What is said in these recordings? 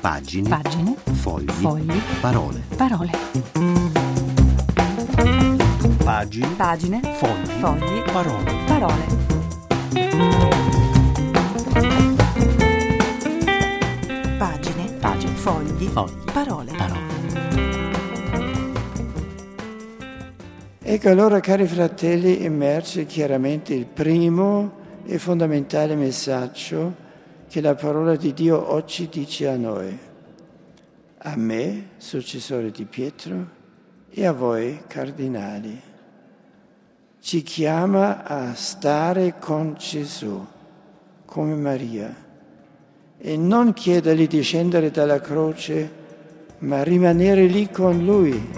Pagine. Fogli. Parole. Pagine. Fogli. Parole. Pagine. Fogli. Parole. Ecco allora, cari fratelli, emerge chiaramente il primo e fondamentale messaggio che la parola di Dio oggi dice a noi. A me, successore di Pietro, e a voi, cardinali. Ci chiama a stare con Gesù, come Maria, e non chiedergli di scendere dalla croce, ma rimanere lì con Lui.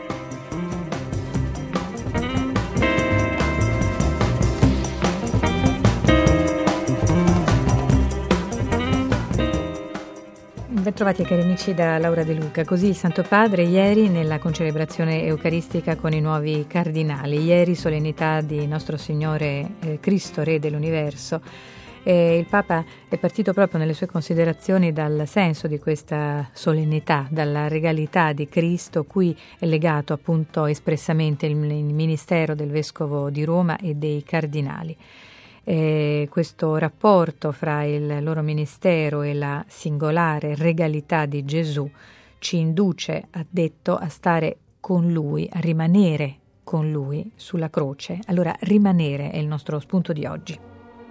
Bentrovati cari amici da Laura De Luca. Così il Santo Padre ieri nella concelebrazione eucaristica con i nuovi cardinali. Ieri solennità di Nostro Signore Cristo, Re dell'Universo. Il Papa è partito proprio nelle sue considerazioni dal senso di questa solennità, dalla regalità di Cristo, cui è legato appunto espressamente il ministero del Vescovo di Roma e dei cardinali. Questo rapporto fra il loro ministero e la singolare regalità di Gesù ci induce, ha detto, a stare con Lui, a rimanere con Lui sulla croce. Allora, rimanere è il nostro spunto di oggi.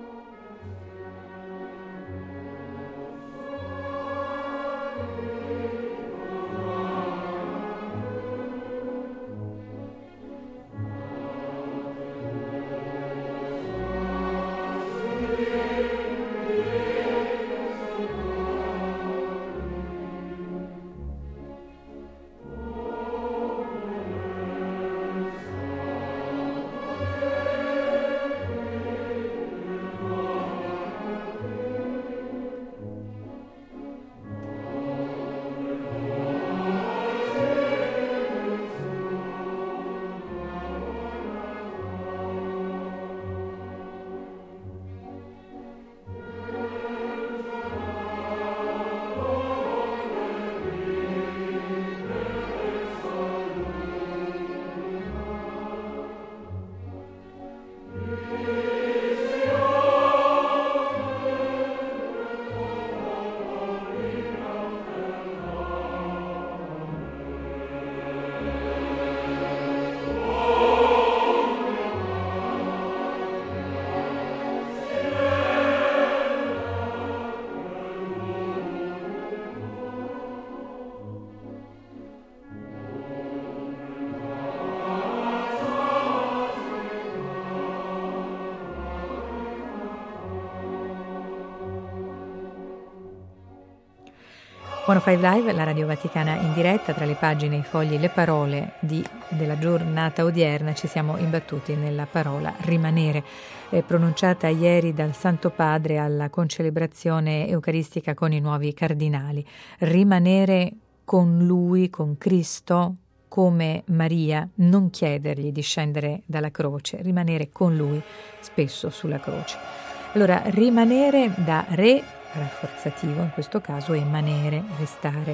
One Five Live, la Radio Vaticana in diretta, tra le pagine, i fogli, le parole della giornata odierna ci siamo imbattuti nella parola rimanere, pronunciata ieri dal Santo Padre alla concelebrazione eucaristica con i nuovi cardinali. Rimanere con Lui, con Cristo, come Maria, non chiedergli di scendere dalla croce, rimanere con Lui spesso sulla croce. Allora, rimanere da re rafforzativo in questo caso è manere, restare.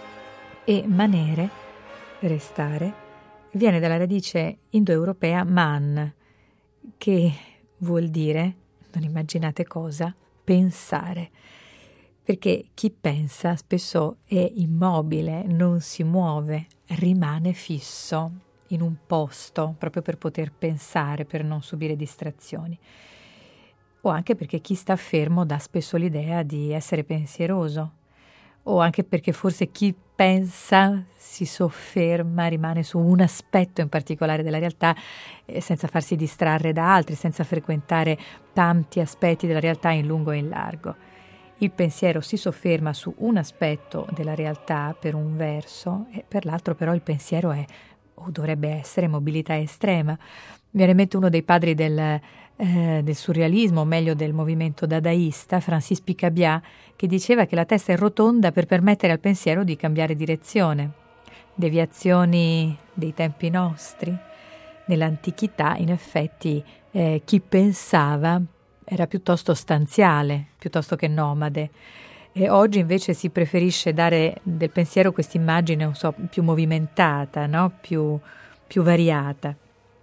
E manere, restare, viene dalla radice indoeuropea man, che vuol dire, non immaginate cosa, pensare. Perché chi pensa spesso è immobile, non si muove, rimane fisso in un posto proprio per poter pensare, per non subire distrazioni. O anche perché chi sta fermo dà spesso l'idea di essere pensieroso, o anche perché forse chi pensa si sofferma, rimane su un aspetto in particolare della realtà senza farsi distrarre da altri, senza frequentare tanti aspetti della realtà in lungo e in largo. Il pensiero si sofferma su un aspetto della realtà per un verso e per l'altro però il pensiero è, o dovrebbe essere, mobilità estrema. Mi viene in mente uno dei padri del surrealismo, o meglio del movimento dadaista, Francis Picabia, che diceva che la testa è rotonda per permettere al pensiero di cambiare direzione. Deviazioni dei tempi nostri. Nell'antichità, in effetti, chi pensava era piuttosto stanziale, piuttosto che nomade. E oggi invece si preferisce dare del pensiero questa immagine, non so, più movimentata, no? più variata.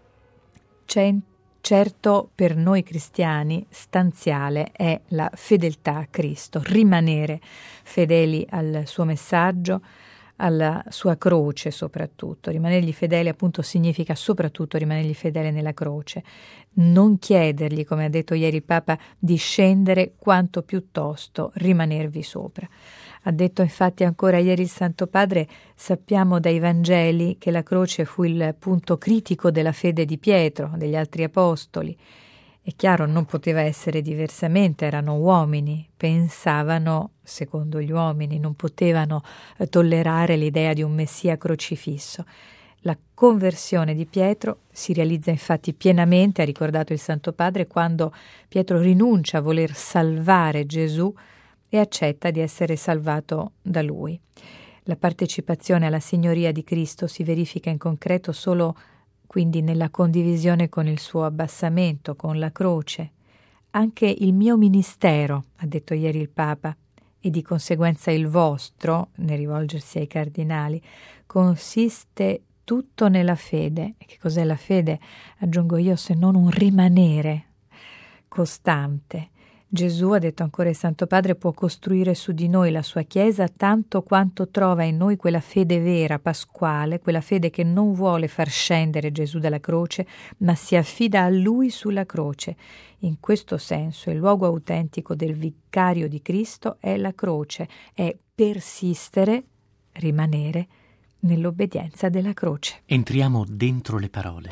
Certo, per noi cristiani stanziale è la fedeltà a Cristo, rimanere fedeli al suo messaggio, alla sua croce soprattutto. Rimanergli fedeli appunto significa soprattutto rimanergli fedele nella croce. Non chiedergli, come ha detto ieri il Papa, di scendere, quanto piuttosto rimanervi sopra. Ha detto infatti ancora ieri il Santo Padre: sappiamo dai Vangeli che la croce fu il punto critico della fede di Pietro, degli altri apostoli. È chiaro, non poteva essere diversamente, erano uomini, pensavano secondo gli uomini, non potevano tollerare l'idea di un Messia crocifisso. La conversione di Pietro si realizza infatti pienamente, ha ricordato il Santo Padre, quando Pietro rinuncia a voler salvare Gesù e accetta di essere salvato da lui. La partecipazione alla signoria di Cristo si verifica in concreto solo quindi nella condivisione con il suo abbassamento, con la croce. Anche il mio ministero, ha detto ieri il Papa, e di conseguenza il vostro, nel rivolgersi ai cardinali, consiste tutto nella fede. E che cos'è la fede? Aggiungo io, se non un rimanere costante. Gesù, ha detto ancora il Santo Padre, può costruire su di noi la sua Chiesa tanto quanto trova in noi quella fede vera, pasquale, quella fede che non vuole far scendere Gesù dalla croce, ma si affida a Lui sulla croce. In questo senso il luogo autentico del vicario di Cristo è la croce, è persistere, rimanere nell'obbedienza della croce. Entriamo dentro le parole.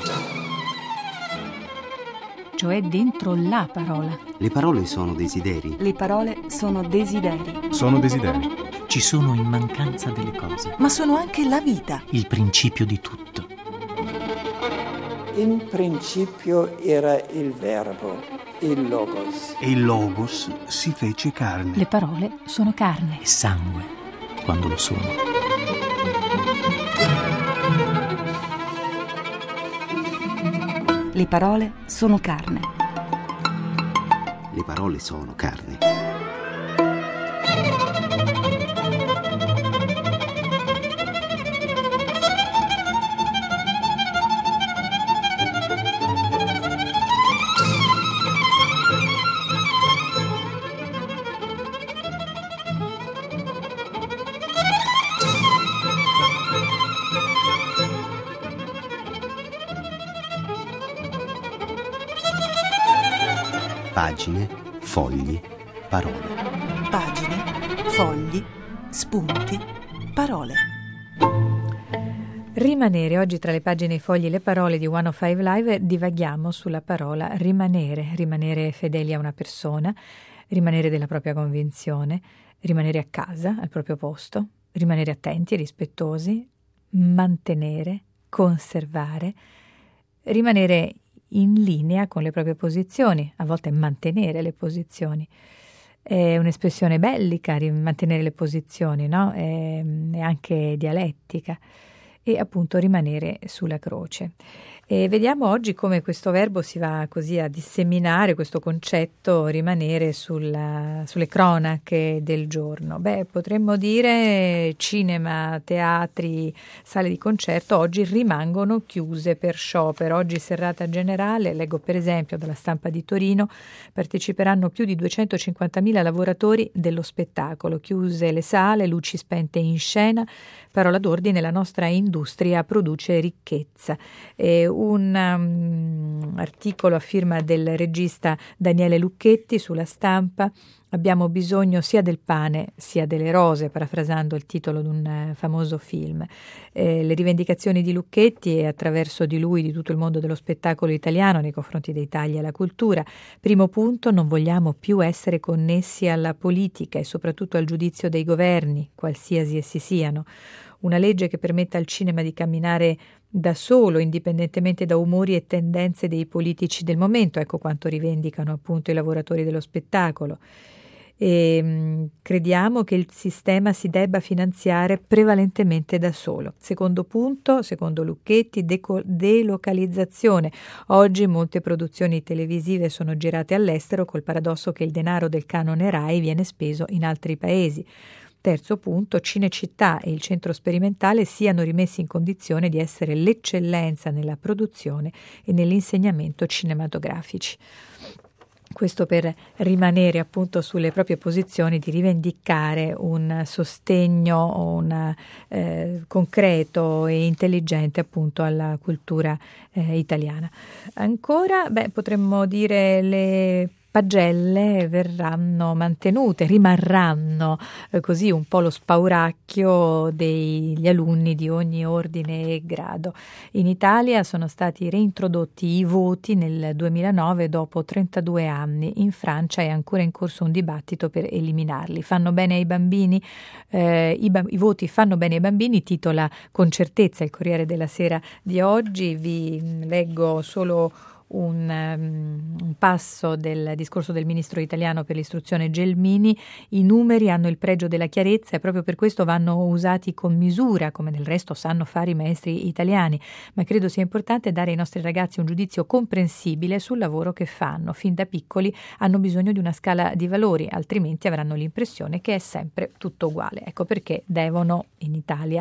Cioè dentro la parola. Le parole sono desideri. Le parole sono desideri. Sono desideri. Ci sono in mancanza delle cose. Ma sono anche la vita. Il principio di tutto. In principio era il Verbo, il Logos. E il Logos si fece carne. Le parole sono carne. E sangue, quando lo sono. Le parole sono carne. Le parole sono carne. Pagine, fogli, parole. Pagine, fogli, spunti, parole. Rimanere. Oggi tra le pagine, i fogli e le parole di 105 Live divaghiamo sulla parola rimanere. Rimanere fedeli a una persona, rimanere della propria convinzione, rimanere a casa, al proprio posto, rimanere attenti e rispettosi, mantenere, conservare, rimanere in linea con le proprie posizioni, a volte mantenere le posizioni. È un'espressione bellica, mantenere le posizioni, no? È anche dialettica. E appunto rimanere sulla croce. E vediamo oggi come questo verbo si va così a disseminare, questo concetto rimanere sulle cronache del giorno. Potremmo dire cinema, teatri, sale di concerto oggi rimangono chiuse per sciopero. Oggi serrata generale, leggo per esempio dalla Stampa di Torino, parteciperanno più di 250.000 lavoratori dello spettacolo, chiuse le sale, luci spente in scena, parola d'ordine: la nostra industria produce ricchezza. Un articolo a firma del regista Daniele Lucchetti sulla Stampa: abbiamo bisogno sia del pane sia delle rose, parafrasando il titolo di un famoso film. Le rivendicazioni di Lucchetti e attraverso di lui di tutto il mondo dello spettacolo italiano nei confronti dei tagli alla cultura. Primo punto: non vogliamo più essere connessi alla politica e soprattutto al giudizio dei governi, qualsiasi essi siano. Una legge che permetta al cinema di camminare da solo, indipendentemente da umori e tendenze dei politici del momento. Ecco quanto rivendicano appunto i lavoratori dello spettacolo. e crediamo che il sistema si debba finanziare prevalentemente da solo. Secondo punto, secondo Lucchetti, delocalizzazione. Oggi molte produzioni televisive sono girate all'estero col paradosso che il denaro del canone Rai viene speso in altri paesi. Terzo punto, Cinecittà e il centro sperimentale siano rimessi in condizione di essere l'eccellenza nella produzione e nell'insegnamento cinematografici. Questo per rimanere appunto sulle proprie posizioni di rivendicare un sostegno concreto e intelligente appunto alla cultura italiana. Ancora, potremmo dire le pagelle verranno mantenute, rimarranno così un po' lo spauracchio degli alunni di ogni ordine e grado. In Italia sono stati reintrodotti i voti nel 2009 dopo 32 anni. In Francia è ancora in corso un dibattito per eliminarli. Fanno bene ai bambini? I voti fanno bene ai bambini, titola con certezza il Corriere della Sera di oggi. Vi leggo solo un passo del discorso del ministro italiano per l'istruzione Gelmini. I numeri hanno il pregio della chiarezza e proprio per questo vanno usati con misura, come del resto sanno fare i maestri italiani, ma credo sia importante dare ai nostri ragazzi un giudizio comprensibile sul lavoro che fanno. Fin da piccoli hanno bisogno di una scala di valori, altrimenti avranno l'impressione che è sempre tutto uguale. Ecco perché devono in Italia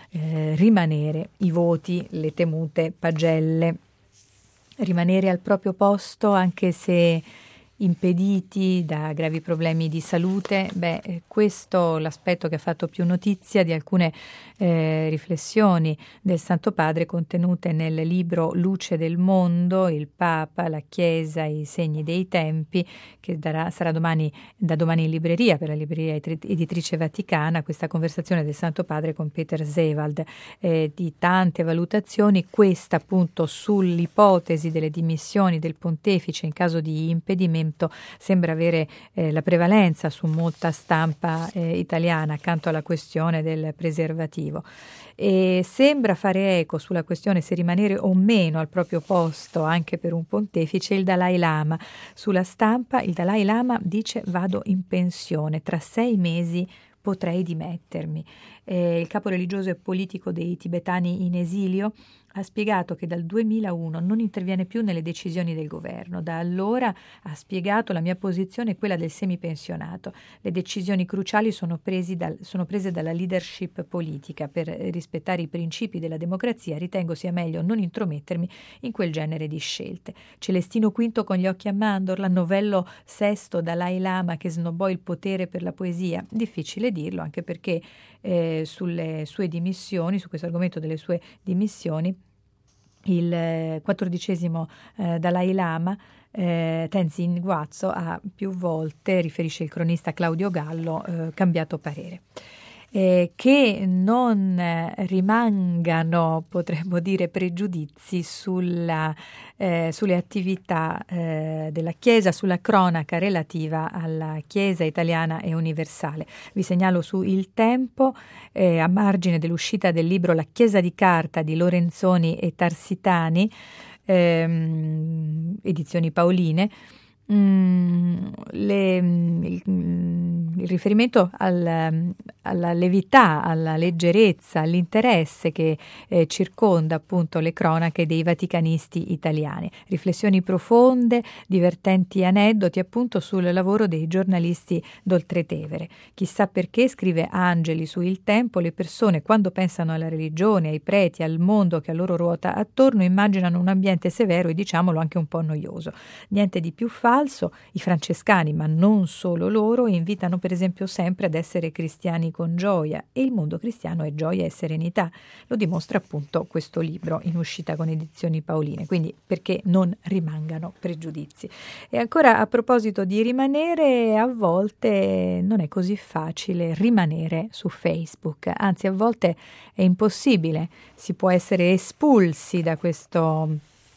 rimanere i voti, le temute pagelle, rimanere al proprio posto anche se impediti da gravi problemi di salute. Questo l'aspetto che ha fatto più notizia di alcune riflessioni del Santo Padre contenute nel libro Luce del Mondo, il Papa, la Chiesa, i segni dei tempi, che sarà da domani in libreria per la libreria editrice Vaticana. Questa conversazione del Santo Padre con Peter Zewald, di tante valutazioni, questa appunto sull'ipotesi delle dimissioni del pontefice in caso di impedimento sembra avere la prevalenza su molta stampa italiana accanto alla questione del preservativo, e sembra fare eco sulla questione se rimanere o meno al proprio posto anche per un pontefice il Dalai Lama. Sulla stampa il Dalai Lama dice: vado in pensione, tra 6 mesi potrei dimettermi. Il capo religioso e politico dei tibetani in esilio ha spiegato che dal 2001 non interviene più nelle decisioni del governo. Da allora, ha spiegato, la mia posizione è quella del semipensionato. Le decisioni cruciali sono prese dalla leadership politica. Per rispettare i principi della democrazia ritengo sia meglio non intromettermi in quel genere di scelte. Celestino V con gli occhi a mandorla, novello VI Dalai Lama che snobbò il potere per la poesia. Difficile dirlo, anche perché sulle sue dimissioni, su questo argomento delle sue dimissioni, il 14° Dalai Lama, Tenzin Gyatso, ha più volte, riferisce il cronista Claudio Gallo, cambiato parere. Che non rimangano, potremmo dire, pregiudizi sulle attività della Chiesa, sulla cronaca relativa alla Chiesa italiana e universale. Vi segnalo su Il Tempo, a margine dell'uscita del libro La Chiesa di carta di Lorenzoni e Tarsitani, edizioni Paoline, il riferimento alla levità, alla leggerezza, all'interesse che circonda appunto le cronache dei vaticanisti italiani. Riflessioni profonde, divertenti aneddoti appunto sul lavoro dei giornalisti d'Oltretevere. Chissà perché, scrive Angeli su Il Tempo, le persone quando pensano alla religione, ai preti, al mondo che a loro ruota attorno, immaginano un ambiente severo e diciamolo anche un po' noioso. Niente di più falso. I francescani, ma non solo loro, invitano per esempio sempre ad essere cristiani con gioia, e il mondo cristiano è gioia e serenità. Lo dimostra appunto questo libro in uscita con edizioni Paoline, quindi perché non rimangano pregiudizi. E ancora, a proposito di rimanere, a volte non è così facile rimanere su Facebook, anzi a volte è impossibile, si può essere espulsi da questo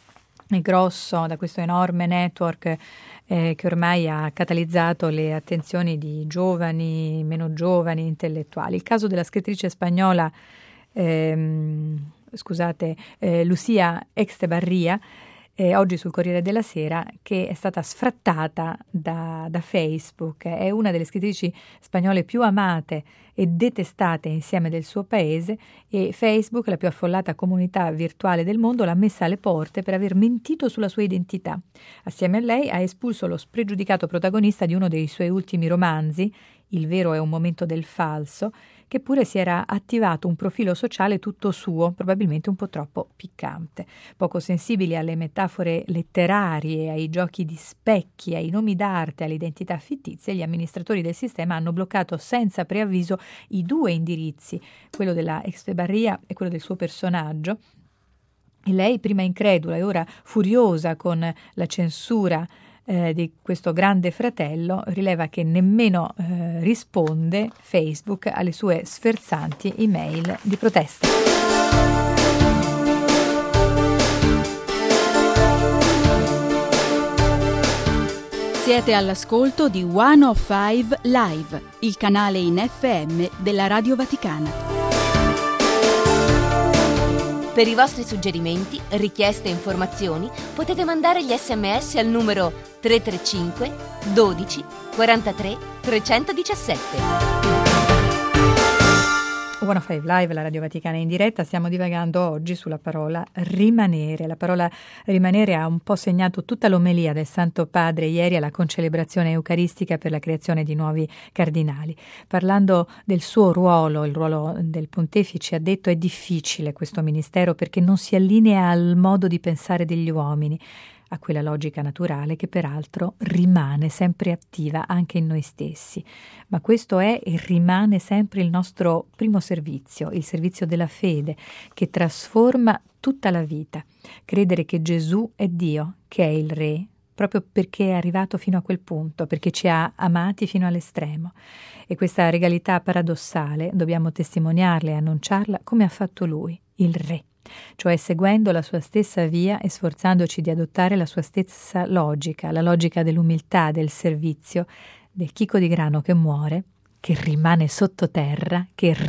enorme network che ormai ha catalizzato le attenzioni di giovani, meno giovani, intellettuali. Il caso della scrittrice spagnola Lucía Extebarría oggi sul Corriere della Sera, che è stata sfrattata da Facebook. È una delle scrittrici spagnole più amate e detestate insieme del suo paese, e Facebook, la più affollata comunità virtuale del mondo, l'ha messa alle porte per aver mentito sulla sua identità. Assieme a lei ha espulso lo spregiudicato protagonista di uno dei suoi ultimi romanzi, Il vero è un momento del falso, che pure si era attivato un profilo sociale tutto suo, probabilmente un po' troppo piccante. Poco sensibili alle metafore letterarie, ai giochi di specchi, ai nomi d'arte, alle identità fittizie, gli amministratori del sistema hanno bloccato senza preavviso i 2 indirizzi, quello della Echevarría e quello del suo personaggio. E lei, prima incredula e ora furiosa con la censura di questo grande fratello, rileva che nemmeno risponde Facebook alle sue sferzanti email di protesta. Siete all'ascolto di 105 Live, il canale in FM della Radio Vaticana. Per i vostri suggerimenti, richieste e informazioni potete mandare gli SMS al numero 335 12 43 317. 105 Live, la Radio Vaticana in diretta. Stiamo divagando oggi sulla parola rimanere. La parola rimanere ha un po' segnato tutta l'omelia del Santo Padre ieri alla concelebrazione eucaristica per la creazione di nuovi cardinali. Parlando del suo ruolo, il ruolo del pontefice, ha detto: è difficile questo ministero perché non si allinea al modo di pensare degli uomini, a quella logica naturale che peraltro rimane sempre attiva anche in noi stessi. Ma questo è e rimane sempre il nostro primo servizio, il servizio della fede, che trasforma tutta la vita. Credere che Gesù è Dio, che è il Re, proprio perché è arrivato fino a quel punto, perché ci ha amati fino all'estremo. E questa regalità paradossale dobbiamo testimoniarla e annunciarla come ha fatto Lui, il Re, cioè seguendo la sua stessa via e sforzandoci di adottare la sua stessa logica, la logica dell'umiltà, del servizio, del chicco di grano che muore, che rimane sottoterra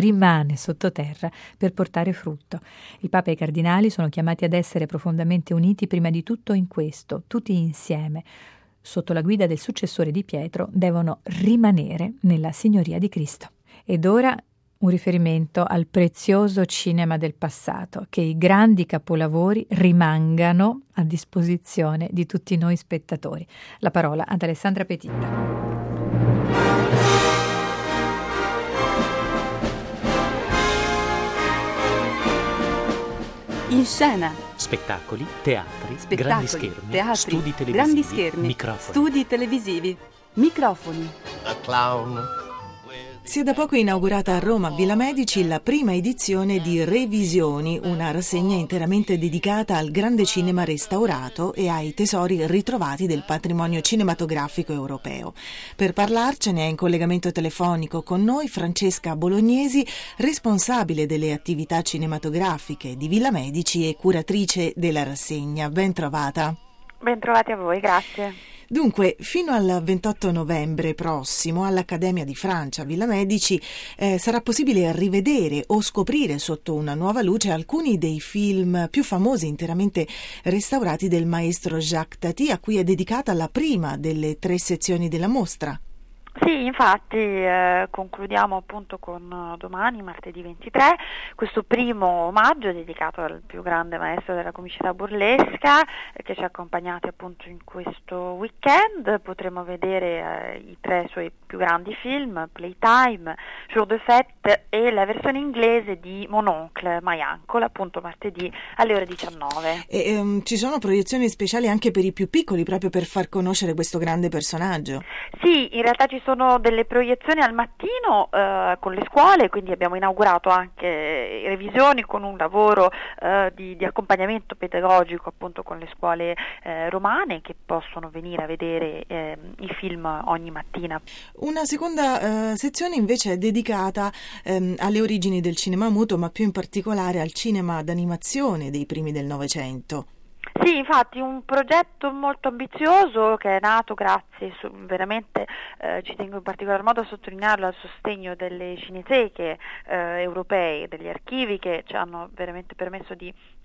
per portare frutto. Il Papa e i cardinali sono chiamati ad essere profondamente uniti prima di tutto in questo, tutti insieme. Sotto la guida del successore di Pietro devono rimanere nella signoria di Cristo. Ed ora un riferimento al prezioso cinema del passato, che i grandi capolavori rimangano a disposizione di tutti noi spettatori. La parola ad Alessandra Petitta. In scena. Spettacoli, teatri, grandi schermi, teatri, studi televisivi, grandi schermi, microfoni. studi televisivi, microfoni. A clown. Si è da poco inaugurata a Roma, Villa Medici, la prima edizione di Revisioni, una rassegna interamente dedicata al grande cinema restaurato e ai tesori ritrovati del patrimonio cinematografico europeo. Per parlarcene è in collegamento telefonico con noi Francesca Bolognesi, responsabile delle attività cinematografiche di Villa Medici e curatrice della rassegna. Ben trovata. Ben trovati a voi, grazie. Dunque, fino al 28 novembre prossimo all'Accademia di Francia Villa Medici sarà possibile rivedere o scoprire sotto una nuova luce alcuni dei film più famosi interamente restaurati del maestro Jacques Tati, a cui è dedicata la prima delle 3 sezioni della mostra. Sì, infatti concludiamo appunto con domani, martedì 23, questo primo omaggio dedicato al più grande maestro della comicità burlesca che ci ha accompagnati appunto in questo weekend. Potremo vedere i 3 suoi più grandi film, Playtime, Jour de Fête e la versione inglese di Mon Oncle, My Uncle, appunto martedì alle ore 19. E ci sono proiezioni speciali anche per i più piccoli, proprio per far conoscere questo grande personaggio? Sì, in realtà ci sono delle proiezioni al mattino con le scuole, quindi abbiamo inaugurato anche revisioni con un lavoro di accompagnamento pedagogico appunto con le scuole romane, che possono venire a vedere i film ogni mattina. Una seconda sezione invece è dedicata alle origini del cinema muto, ma più in particolare al cinema d'animazione dei primi del Novecento. Sì, infatti un progetto molto ambizioso che è nato grazie, veramente ci tengo in particolar modo a sottolinearlo, al sostegno delle cineteche europee, degli archivi che ci hanno veramente permesso di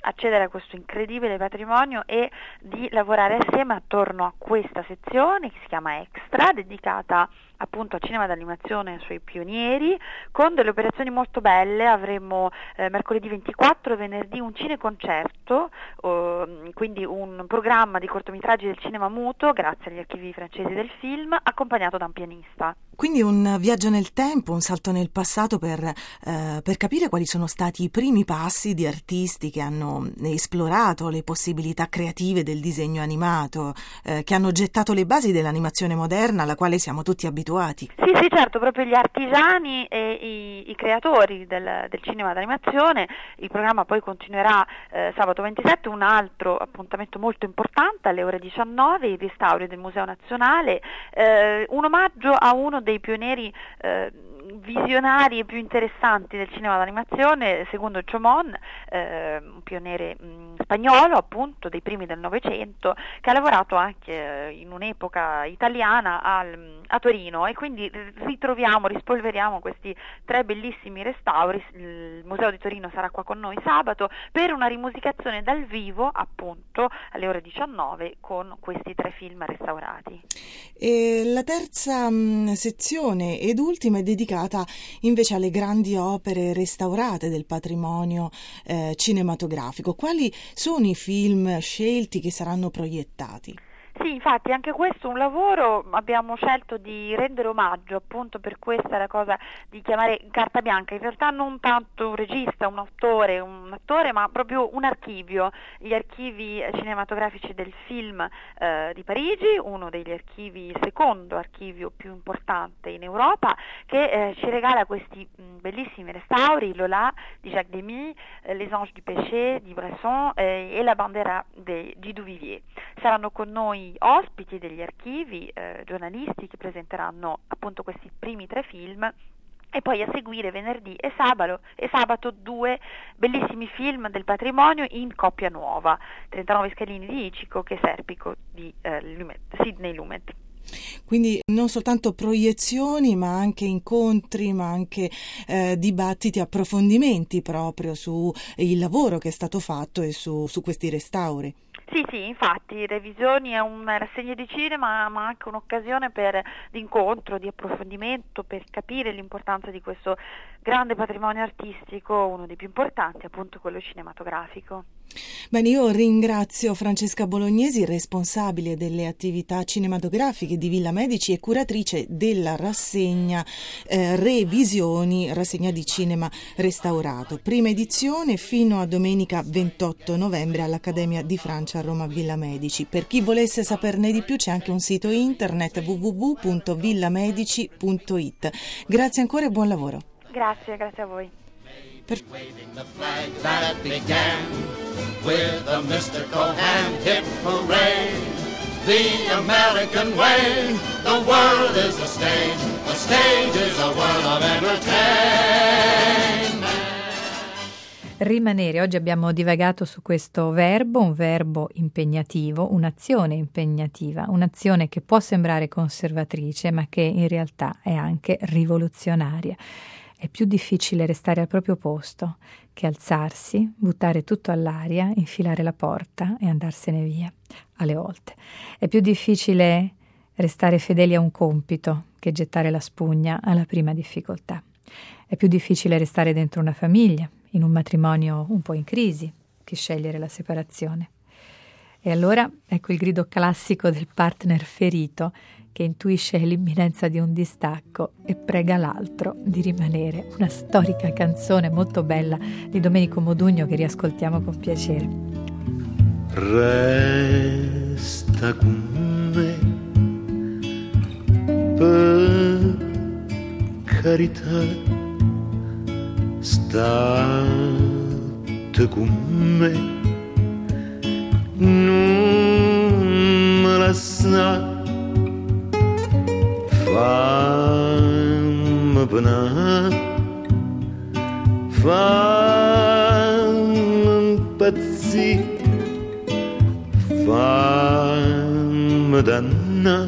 accedere a questo incredibile patrimonio e di lavorare assieme attorno a questa sezione che si chiama Extra, dedicata appunto al cinema d'animazione e ai suoi pionieri, con delle operazioni molto belle. Avremo mercoledì 24 e venerdì un cineconcerto, quindi un programma di cortometraggi del cinema muto grazie agli archivi francesi del film, accompagnato da un pianista. Quindi un viaggio nel tempo, un salto nel passato per capire quali sono stati i primi passi di artisti che hanno esplorato le possibilità creative del disegno animato, che hanno gettato le basi dell'animazione moderna alla quale siamo tutti abituati. Sì, certo, proprio gli artigiani e i creatori del cinema d'animazione. Il programma poi continuerà sabato 27, un altro appuntamento molto importante alle ore 19, i restauri del Museo Nazionale, un omaggio a uno dei pionieri visionari e più interessanti del cinema d'animazione, secondo Chomón, un pioniere spagnolo appunto dei primi del Novecento, che ha lavorato anche in un'epoca italiana a Torino, e quindi rispolveriamo questi 3 bellissimi restauri. Il Museo di Torino sarà qua con noi sabato per una rimusicazione dal vivo appunto alle ore 19 con questi 3 film restaurati. E la terza sezione ed ultima è dedicata invece alle grandi opere restaurate del patrimonio cinematografico. Quali sono i film scelti che saranno proiettati? Sì, infatti anche questo è un lavoro, abbiamo scelto di rendere omaggio, appunto per questa la cosa di chiamare carta bianca, in realtà non tanto un regista, un attore, ma proprio un archivio, gli archivi cinematografici del film di Parigi, uno degli archivi, secondo archivio più importante in Europa, che ci regala questi bellissimi restauri, Lola di Jacques Demy, Les Anges du Péché di Bresson e La Bandera di Duvivier. Saranno con noi ospiti degli archivi, giornalisti che presenteranno appunto questi primi 3 film, e poi a seguire venerdì e sabato 2 bellissimi film del patrimonio in coppia nuova, 39 scalini di Ichiko che Serpico di Sidney Lumet. Quindi non soltanto proiezioni, ma anche incontri, ma anche dibattiti, approfondimenti proprio su il lavoro che è stato fatto e su questi restauri. Sì, infatti Revisioni è una rassegna di cinema, ma anche un'occasione di incontro, di approfondimento, per capire l'importanza di questo grande patrimonio artistico, uno dei più importanti, appunto quello cinematografico. Bene, io ringrazio Francesca Bolognesi, responsabile delle attività cinematografiche di Villa Medici e curatrice della rassegna Revisioni, rassegna di cinema restaurato. Prima edizione fino a domenica 28 novembre all'Accademia di Francia a Roma Villa Medici. Per chi volesse saperne di più c'è anche un sito internet www.villamedici.it. Grazie ancora e buon lavoro. Grazie a voi. Waving the flag that began with a mystical hand-hip parade. The American way, the world is a stage is a world of entertainment. Rimanere. Oggi abbiamo divagato su questo verbo, un verbo impegnativo, un'azione impegnativa, un'azione che può sembrare conservatrice ma che in realtà è anche rivoluzionaria. È più difficile restare al proprio posto che alzarsi, buttare tutto all'aria, infilare la porta e andarsene via, alle volte. È più difficile restare fedeli a un compito che gettare la spugna alla prima difficoltà. È più difficile restare dentro una famiglia, in un matrimonio un po' in crisi, che scegliere la separazione. E allora ecco il grido classico del partner ferito che intuisce l'imminenza di un distacco e prega l'altro di rimanere. Una storica canzone molto bella di Domenico Modugno che riascoltiamo con piacere. Resta con me, per carità, state con me, non me lasciate. Fammi penare, fammi impazzire, fammi dannare,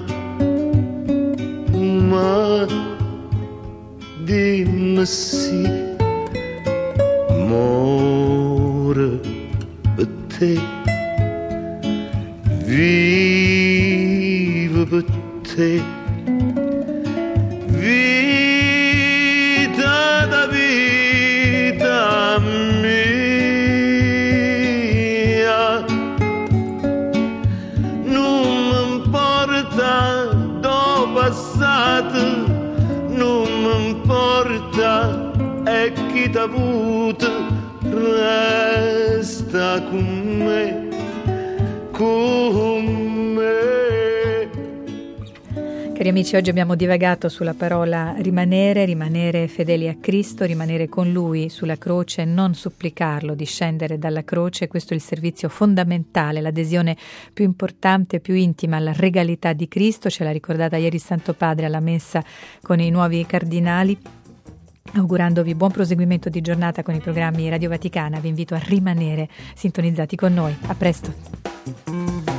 ma dimmi sì, amore te, vivo per te, vita da vita mia, non mi importa do passato, non mi importa e chi t'ha avuto, resta con me, con me. Cari amici, oggi abbiamo divagato sulla parola rimanere fedeli a Cristo, rimanere con Lui sulla croce, non supplicarlo di scendere dalla croce. Questo è il servizio fondamentale, l'adesione più importante, più intima alla regalità di Cristo. Ce l'ha ricordata ieri il Santo Padre alla messa con i nuovi cardinali. Augurandovi buon proseguimento di giornata con i programmi Radio Vaticana, vi invito a rimanere sintonizzati con noi. A presto.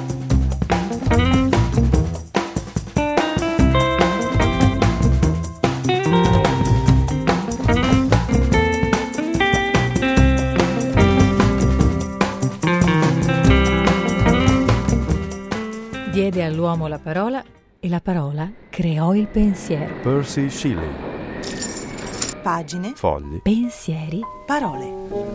Diede all'uomo la parola e la parola creò il pensiero. Percy Shelley. Pagine, fogli, pensieri, parole.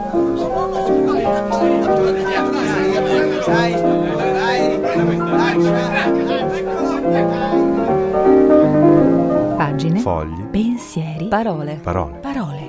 Pagine, fogli, pensieri, parole. parole. Parole.